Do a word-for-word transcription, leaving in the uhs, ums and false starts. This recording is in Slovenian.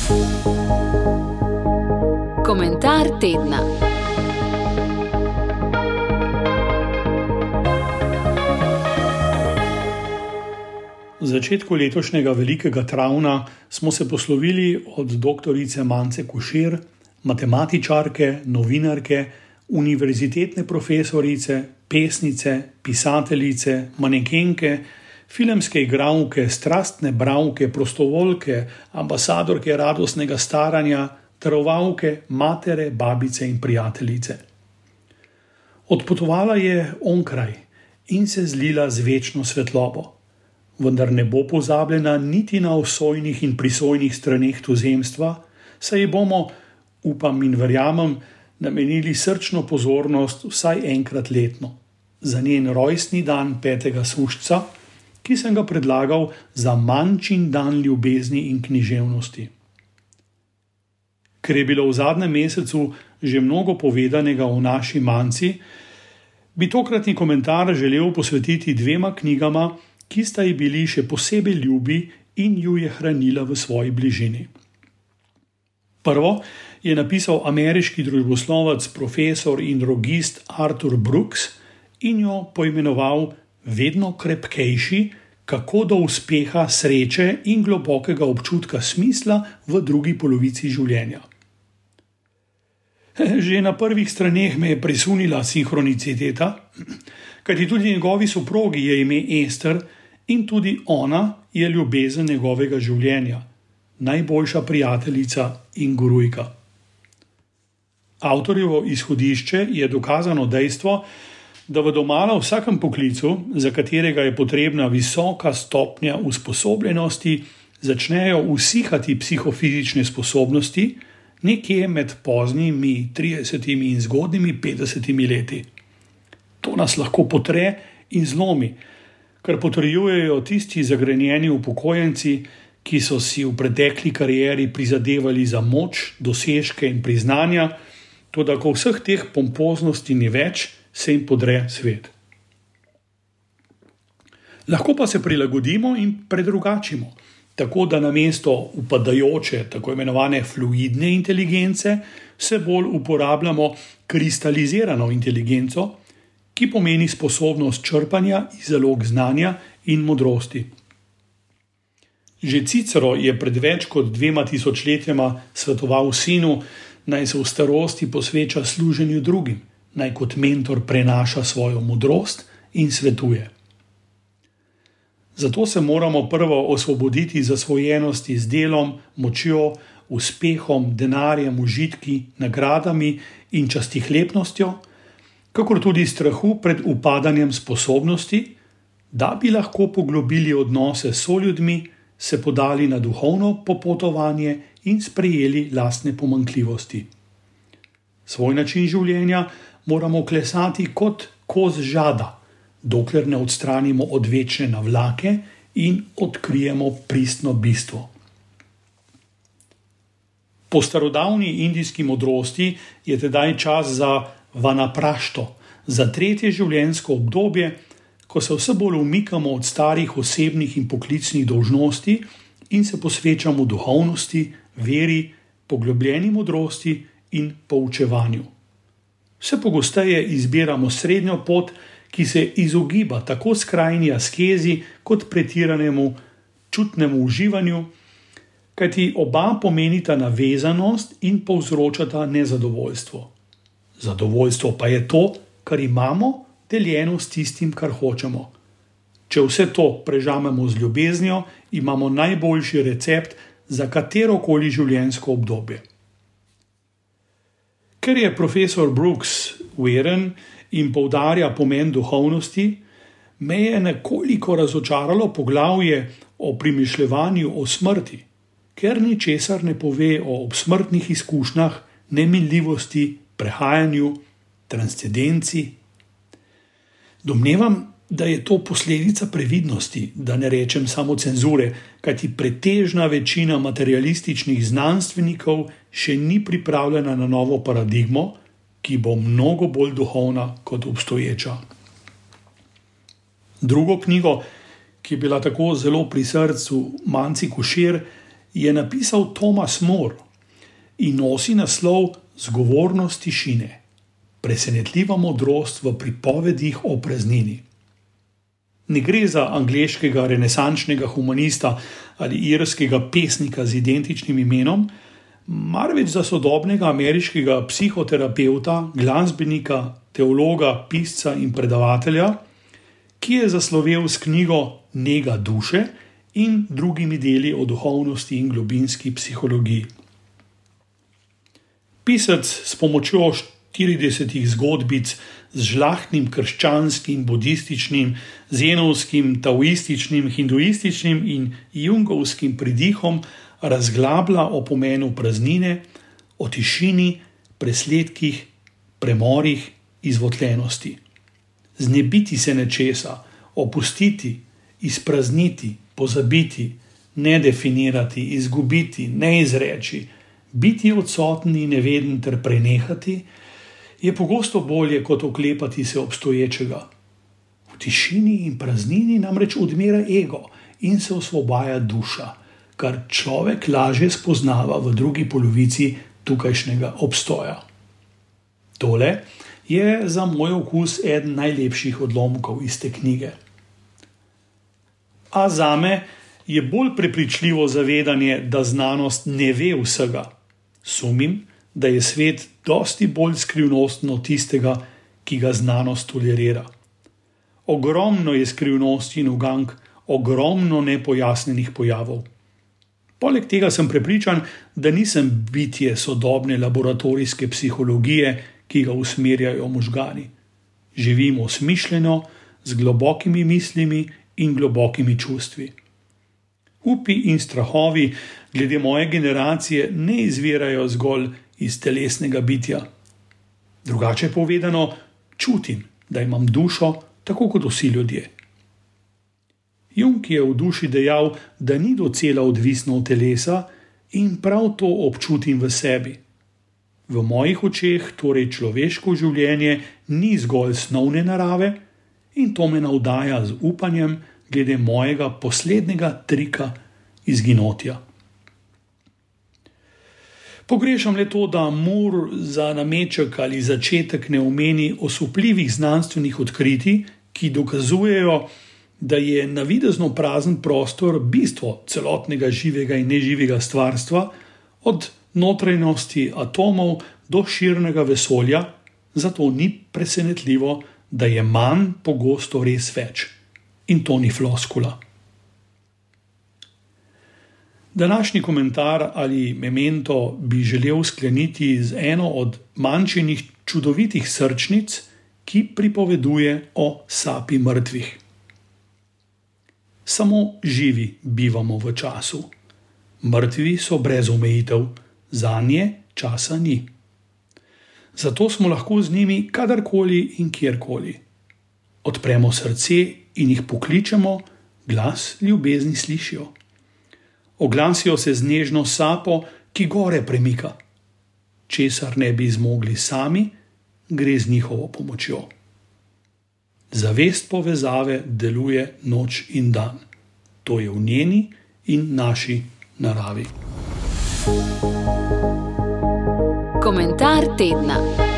Komentar tedna. V začetku letošnjega velikega travna smo se poslovili od doktorice Mance Košir, matematičarke, novinarke, univerzitetne profesorice, pesnice, pisateljice, manekenke, filmske igralke, strastne bralke, prostovoljke, ambasadorke radostnega staranja, darovalke, matere, babice in prijateljice. Odpotovala je onkraj in se zlila z večno svetlobo, vendar ne bo pozabljena niti na osojnih in prisojnih straneh tuzemstva, saj ji bomo, upam in verjamem, namenili srčno pozornost vsaj enkrat letno, za njen rojstni dan petega sušca, ki sem ga predlagal za manjčin dan ljubezni in književnosti. Ker je bilo v zadnjem mesecu že mnogo povedanega o naši Manci, bi tokratni komentar želel posvetiti dvema knjigama, ki sta ji bili še posebej ljubi in ju je hranila v svoji bližini. Prvo je napisal ameriški družboslovec, profesor in drogist Arthur Brooks in jo poimenoval Vedno krepkejši, kako do uspeha, sreče in globokega občutka smisla v drugi polovici življenja. Že na prvih straneh me je presunila sinhroniciteta, kajti tudi njegovi soprogi je ime Ester in tudi ona je ljubezen njegovega življenja, najboljša prijateljica in gurujka. Avtorjevo izhodišče je dokazano dejstvo, da v domala vsakem poklicu, za katerega je potrebna visoka stopnja usposobljenosti, začnejo usihati psihofizične sposobnosti nekje med poznimi tridesetimi in zgodnjimi petdesetimi leti. To nas lahko potre in zlomi, kar potrjujejo tisti zagrenjeni upokojenci, ki so si v pretekli karieri prizadevali za moč, dosežke in priznanja, toda ko vseh teh pompoznosti ni več, se jim podre svet. Lahko pa se prilagodimo in predrugačimo, tako da namesto upadajoče, tako imenovane fluidne inteligence, se bolj uporabljamo kristalizirano inteligenco, ki pomeni sposobnost črpanja iz zalog znanja in modrosti. Že Cicero je pred več kot dvema tisočletjema svetoval sinu, naj se v starosti posveča služenju drugim, naj kot mentor prenaša svojo modrost in svetuje. Zato se moramo prvo osvoboditi zasvojenosti z delom, močjo, uspehom, denarjem, užitki, nagradami in častihlepnostjo, kakor tudi strahu pred upadanjem sposobnosti, da bi lahko poglobili odnose s soljudmi, se podali na duhovno popotovanje in sprejeli lastne pomanjkljivosti. Svoj način življenja moramo klesati kot kos žada, dokler ne odstranimo odvečne navlake in odkrijemo pristno bistvo. Po starodavni indijski modrosti je tedaj čas za vanaprašto, za tretje življenjsko obdobje, ko se vse bolj umikamo od starih osebnih in poklicnih dolžnosti in se posvečamo duhovnosti, veri, poglobljeni modrosti in poučevanju. Vse pogosteje izbiramo srednjo pot, ki se izogiba tako skrajni askezi kot pretiranemu čutnemu uživanju, kajti oba pomenita navezanost in povzročata nezadovoljstvo. Zadovoljstvo pa je to, kar imamo, deljeno s tistim, kar hočemo. Če vse to prežamemo z ljubeznijo, imamo najboljši recept za katerokoli življenjsko obdobje. Ker je profesor Brooks veren in poudarja pomen duhovnosti, me je nekoliko razočaralo poglavje o premišljevanju o smrti, ker ničesar ne pove o obsmrtnih izkušnjah, neminljivosti, prehajanju, transcendenci. Domnevam, da je to posledica previdnosti, da ne rečem samo cenzure, kajti pretežna večina materialističnih znanstvenikov še ni pripravljena na novo paradigmo, ki bo mnogo bolj duhovna kot obstoječa. Drugo knjigo, ki je bila tako zelo pri srcu Manci Košir, je napisal Thomas More in nosi naslov Zgovornost tišine. Presenetljiva modrost v pripovedih o praznini. Ne gre za angleškega renesančnega humanista ali irskega pesnika z identičnim imenom, marveč za sodobnega ameriškega psihoterapevta, glasbenika, teologa, pisca in predavatelja, ki je zaslovel s knjigo Nega duše in drugimi deli o duhovnosti in globinski psihologiji. Pisec s pomočjo štiridesetih zgodbic z žlahtnim krščanskim, budističnim, zenovskim, taoističnim, hinduističnim in jungovskim pridihom razglablja o pomenu praznine, o tišini, presledkih, premorih, izvotljenosti. Znebiti se nečesa, opustiti, izprazniti, pozabiti, ne definirati, izgubiti, ne izreči, biti odsoten in neveden ter prenehati, je pogosto bolje kot oklepati se obstoječega. V tišini in praznini namreč odmira ego in se osvobaja duša, kar človek lažje spoznava v drugi polovici tukajšnjega obstoja. Tole je za moj okus eden najlepših odlomkov iz te knjige. A zame je bolj prepričljivo zavedanje, da znanost ne ve vsega. Sumim, da je svet dosti bolj skrivnosten od tistega, ki ga znanost tolerira. Ogromno je skrivnosti in ugank, ogromno nepojasnjenih pojavov. Poleg tega sem prepričan, da nisem bitje sodobne laboratorijske psihologije, ki ga usmerjajo možgani. Živim osmišljeno, z globokimi mislimi in globokimi čustvi. Upi in strahovi glede moje generacije ne izvirajo zgolj iz telesnega bitja. Drugače povedano, čutim, da imam dušo, tako kot vsi ljudje. Jung je v duši dejal, da ni docela odvisno od telesa in prav to občutim v sebi. V mojih očeh torej človeško življenje ni zgolj snovne narave in to me navdaja z upanjem glede mojega poslednjega trika izginotja. Pogrešam le to, da Moore za nameček ali začetek ne omeni osupljivih znanstvenih odkritij, ki dokazujejo, da je navidezno prazen prostor bistvo celotnega živega in neživega stvarstva, od notranjosti atomov do širnega vesolja, zato ni presenetljivo, da je manj pogosto res več. In to ni floskula. Današnji komentar ali memento bi želel skleniti z eno od manjšinih čudovitih srčnic, ki pripoveduje o sapi mrtvih. Samo živi bivamo v času. Mrtvi so brez omejitev, zanje časa ni. Zato smo lahko z njimi kadarkoli in kjerkoli. Odpremo srce in jih pokličemo, glas ljubezni slišijo. Oglasijo se z nežno sapo, ki gore premika. Česar ne bi zmogli sami, gre z njihovo pomočjo. Zavest povezave deluje noč in dan. To je v njeni in naši naravi. Komentar tedna.